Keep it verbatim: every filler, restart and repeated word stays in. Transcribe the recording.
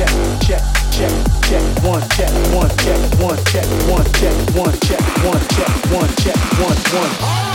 check, check, check, check, one, check, one, check, one, check, one, check, one, check, one, check, one, check, one, one.